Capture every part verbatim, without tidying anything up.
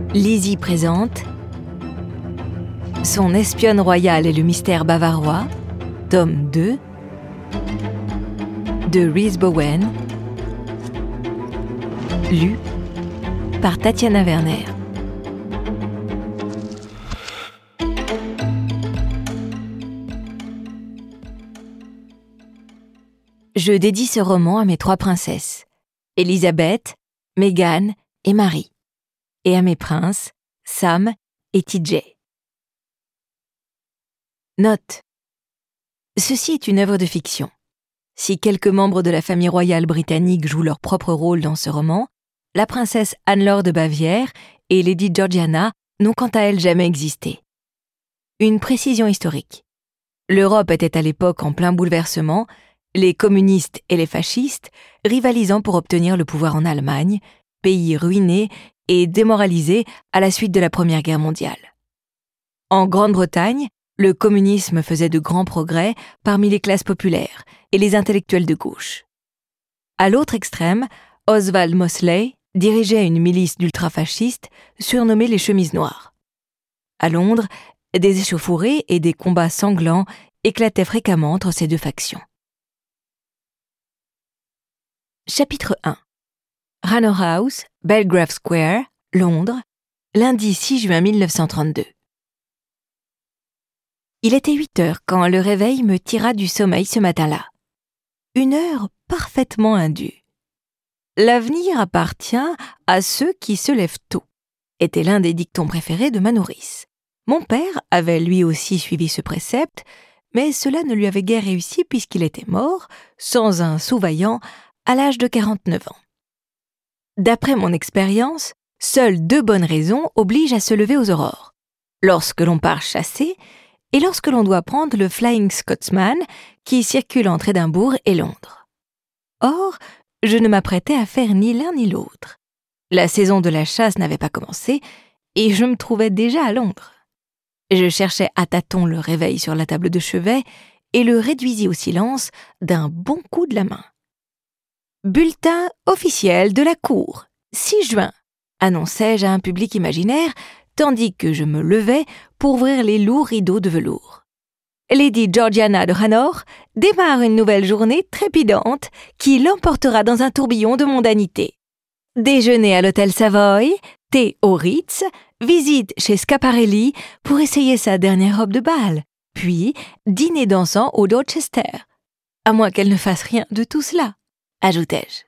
Lizzie présente Son espionne royale et le mystère bavarois, tome deux, de Rhys Bowen, lu par Tatiana Werner. Je dédie ce roman à mes trois princesses, Elisabeth, Meghan et Marie, et à mes princes, Sam et T J. Note. Ceci est une œuvre de fiction. Si quelques membres de la famille royale britannique jouent leur propre rôle dans ce roman, la princesse Anne-Laure de Bavière et Lady Georgiana n'ont quant à elles jamais existé. Une précision historique. L'Europe était à l'époque en plein bouleversement, les communistes et les fascistes rivalisant pour obtenir le pouvoir en Allemagne, pays ruiné et démoralisé à la suite de la Première Guerre mondiale. En Grande-Bretagne, le communisme faisait de grands progrès parmi les classes populaires et les intellectuels de gauche. À l'autre extrême, Oswald Mosley dirigeait une milice d'ultrafascistes surnommée les Chemises Noires. À Londres, des échauffourées et des combats sanglants éclataient fréquemment entre ces deux factions. Chapitre un. Ranor House, Belgrave Square, Londres, lundi six juin mille neuf cent trente-deux. Il était huit heures quand le réveil me tira du sommeil ce matin-là. Une heure parfaitement indue. L'avenir appartient à ceux qui se lèvent tôt, était l'un des dictons préférés de ma nourrice. Mon père avait lui aussi suivi ce précepte, mais cela ne lui avait guère réussi puisqu'il était mort, sans un sous-vaillant, à l'âge de quarante-neuf ans. D'après mon expérience, seules deux bonnes raisons obligent à se lever aux aurores. Lorsque l'on part chasser et lorsque l'on doit prendre le Flying Scotsman qui circule entre Édimbourg et Londres. Or, je ne m'apprêtais à faire ni l'un ni l'autre. La saison de la chasse n'avait pas commencé et je me trouvais déjà à Londres. Je cherchais à tâtons le réveil sur la table de chevet et le réduisis au silence d'un bon coup de la main. Bulletin officiel de la cour, six juin, annonçai-je à un public imaginaire, tandis que je me levais pour ouvrir les lourds rideaux de velours. Lady Georgiana de Ranor démarre une nouvelle journée trépidante qui l'emportera dans un tourbillon de mondanité. Déjeuner à l'hôtel Savoy, thé au Ritz, visite chez Schiaparelli pour essayer sa dernière robe de bal, puis dîner dansant au Dorchester. À moins qu'elle ne fasse rien de tout cela, ajoutai-je.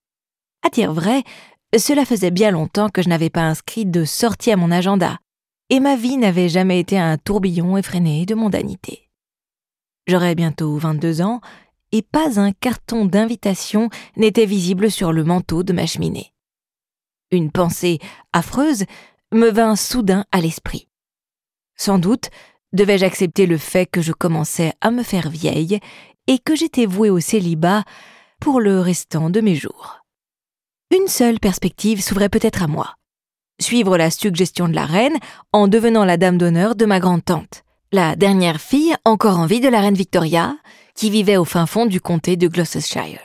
À dire vrai, cela faisait bien longtemps que je n'avais pas inscrit de sortie à mon agenda, et ma vie n'avait jamais été un tourbillon effréné de mondanité. J'aurais bientôt vingt-deux ans, et pas un carton d'invitation n'était visible sur le manteau de ma cheminée. Une pensée affreuse me vint soudain à l'esprit. Sans doute devais-je accepter le fait que je commençais à me faire vieille et que j'étais vouée au célibat pour le restant de mes jours. Une seule perspective s'ouvrait peut-être à moi. Suivre la suggestion de la reine en devenant la dame d'honneur de ma grande-tante, la dernière fille encore en vie de la reine Victoria, qui vivait au fin fond du comté de Gloucestershire.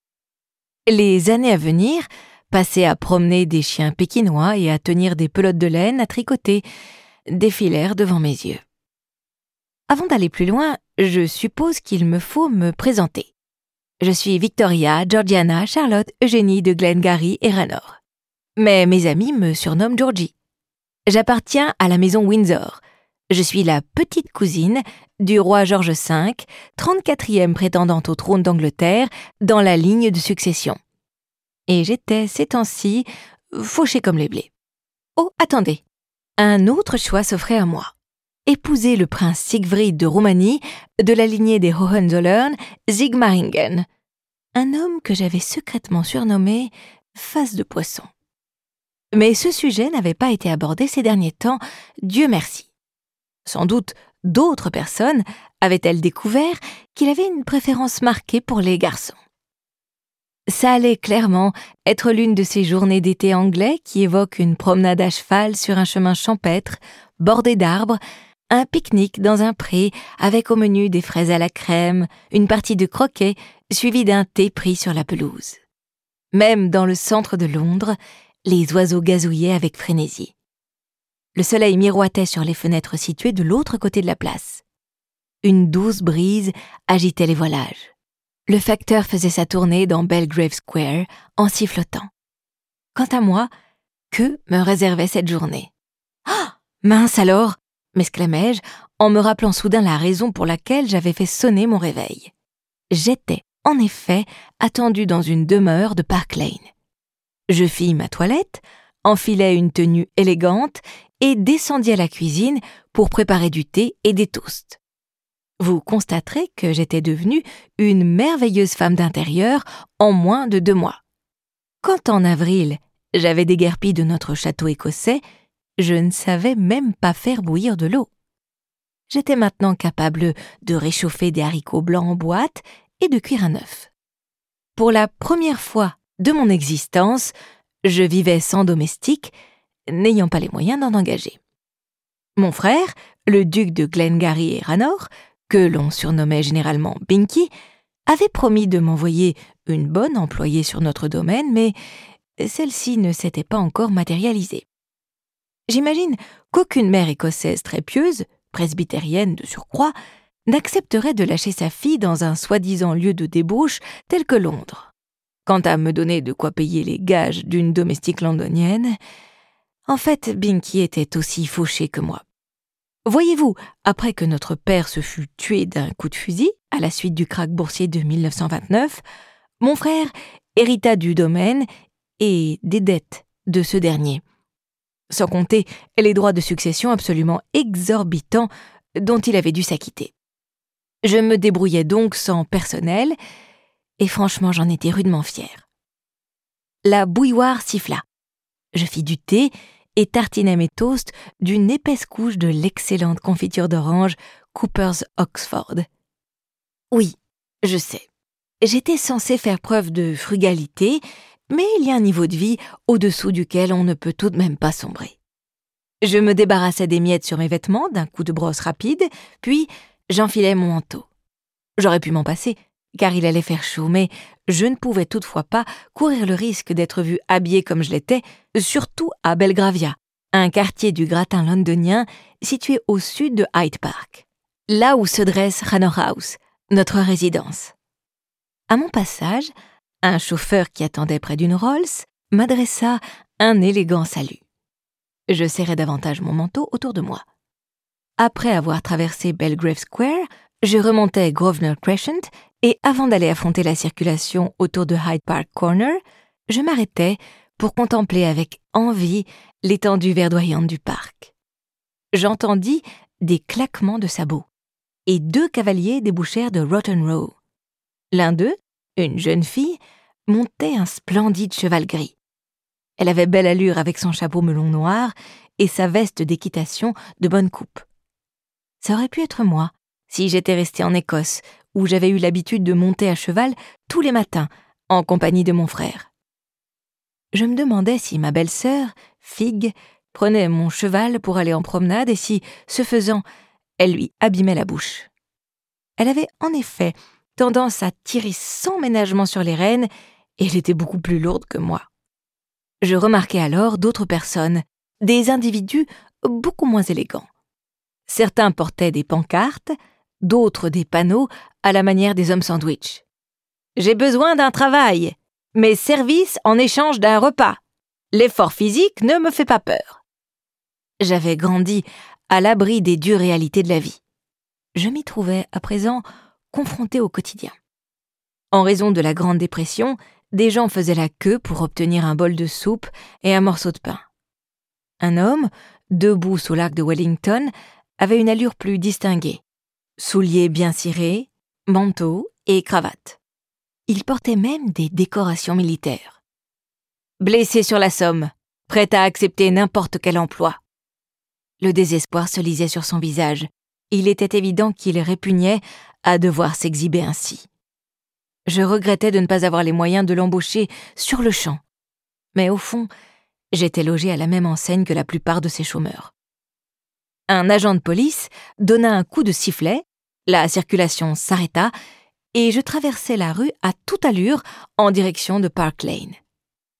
Les années à venir, passées à promener des chiens pékinois et à tenir des pelotes de laine à tricoter, défilèrent devant mes yeux. Avant d'aller plus loin, je suppose qu'il me faut me présenter. Je suis Victoria, Georgiana, Charlotte, Eugénie de Glengarry et Ranor. Mais mes amis me surnomment Georgie. J'appartiens à la maison Windsor. Je suis la petite cousine du roi George cinq, trente-quatrième prétendante au trône d'Angleterre dans la ligne de succession. Et j'étais, ces temps-ci, fauchée comme les blés. Oh, attendez, un autre choix s'offrait à moi. Épouser le prince Siegfried de Roumanie de la lignée des Hohenzollern-Sigmaringen, un homme que j'avais secrètement surnommé « face de poisson ». Mais ce sujet n'avait pas été abordé ces derniers temps, Dieu merci. Sans doute d'autres personnes avaient-elles découvert qu'il avait une préférence marquée pour les garçons. Ça allait clairement être l'une de ces journées d'été anglais qui évoquent une promenade à cheval sur un chemin champêtre, bordé d'arbres, un pique-nique dans un pré avec au menu des fraises à la crème, une partie de croquet suivie d'un thé pris sur la pelouse. Même dans le centre de Londres, les oiseaux gazouillaient avec frénésie. Le soleil miroitait sur les fenêtres situées de l'autre côté de la place. Une douce brise agitait les voilages. Le facteur faisait sa tournée dans Belgrave Square en sifflotant. Quant à moi, que me réservait cette journée? « Ah, mince alors !» m'exclamai-je en me rappelant soudain la raison pour laquelle j'avais fait sonner mon réveil. J'étais, en effet, attendue dans une demeure de Park Lane. Je fis ma toilette, enfilai une tenue élégante et descendis à la cuisine pour préparer du thé et des toasts. Vous constaterez que j'étais devenue une merveilleuse femme d'intérieur en moins de deux mois. Quand en avril, j'avais déguerpi de notre château écossais, je ne savais même pas faire bouillir de l'eau. J'étais maintenant capable de réchauffer des haricots blancs en boîte et de cuire un œuf. Pour la première fois de mon existence, je vivais sans domestique, n'ayant pas les moyens d'en engager. Mon frère, le duc de Glengarry et Ranor, que l'on surnommait généralement Binky, avait promis de m'envoyer une bonne employée sur notre domaine, mais celle-ci ne s'était pas encore matérialisée. J'imagine qu'aucune mère écossaise très pieuse, presbytérienne de surcroît, n'accepterait de lâcher sa fille dans un soi-disant lieu de débauche tel que Londres. Quant à me donner de quoi payer les gages d'une domestique londonienne, en fait, Binky était aussi fauché que moi. Voyez-vous, après que notre père se fut tué d'un coup de fusil, à la suite du krach boursier de mille neuf cent vingt-neuf, mon frère hérita du domaine et des dettes de ce dernier, sans compter les droits de succession absolument exorbitants dont il avait dû s'acquitter. Je me débrouillais donc sans personnel, et franchement j'en étais rudement fière. La bouilloire siffla. Je fis du thé et tartinai mes toasts d'une épaisse couche de l'excellente confiture d'orange Cooper's Oxford. Oui, je sais, j'étais censée faire preuve de frugalité, mais il y a un niveau de vie au-dessous duquel on ne peut tout de même pas sombrer. Je me débarrassai des miettes sur mes vêtements d'un coup de brosse rapide, puis j'enfilai mon manteau. J'aurais pu m'en passer, car il allait faire chaud, mais je ne pouvais toutefois pas courir le risque d'être vue habillée comme je l'étais, surtout à Belgravia, un quartier du gratin londonien situé au sud de Hyde Park, là où se dresse Ranor House, notre résidence. À mon passage, un chauffeur qui attendait près d'une Rolls m'adressa un élégant salut. Je serrai davantage mon manteau autour de moi. Après avoir traversé Belgrave Square, je remontai Grosvenor Crescent et avant d'aller affronter la circulation autour de Hyde Park Corner, je m'arrêtai pour contempler avec envie l'étendue verdoyante du parc. J'entendis des claquements de sabots et deux cavaliers débouchèrent de Rotten Row. L'un d'eux, une jeune fille, montait un splendide cheval gris. Elle avait belle allure avec son chapeau melon noir et sa veste d'équitation de bonne coupe. Ça aurait pu être moi, si j'étais restée en Écosse, où j'avais eu l'habitude de monter à cheval tous les matins, en compagnie de mon frère. Je me demandais si ma belle-sœur, Fig, prenait mon cheval pour aller en promenade et si, ce faisant, elle lui abîmait la bouche. Elle avait en effet tendance à tirer sans ménagement sur les rênes et elle était beaucoup plus lourde que moi. Je remarquai alors d'autres personnes, des individus beaucoup moins élégants. Certains portaient des pancartes, d'autres des panneaux à la manière des hommes sandwich. « J'ai besoin d'un travail, mes services en échange d'un repas. L'effort physique ne me fait pas peur. » J'avais grandi à l'abri des dures réalités de la vie. Je m'y trouvais à présent confrontée au quotidien. En raison de la Grande Dépression, des gens faisaient la queue pour obtenir un bol de soupe et un morceau de pain. Un homme, debout sous l'arc de Wellington, avait une allure plus distinguée. Souliers bien cirés, manteau et cravate. Il portait même des décorations militaires. Blessé sur la Somme, prêt à accepter n'importe quel emploi. Le désespoir se lisait sur son visage. Il était évident qu'il répugnait à devoir s'exhiber ainsi. Je regrettais de ne pas avoir les moyens de l'embaucher sur le champ. Mais au fond, j'étais logée à la même enseigne que la plupart de ces chômeurs. Un agent de police donna un coup de sifflet, la circulation s'arrêta et je traversai la rue à toute allure en direction de Park Lane.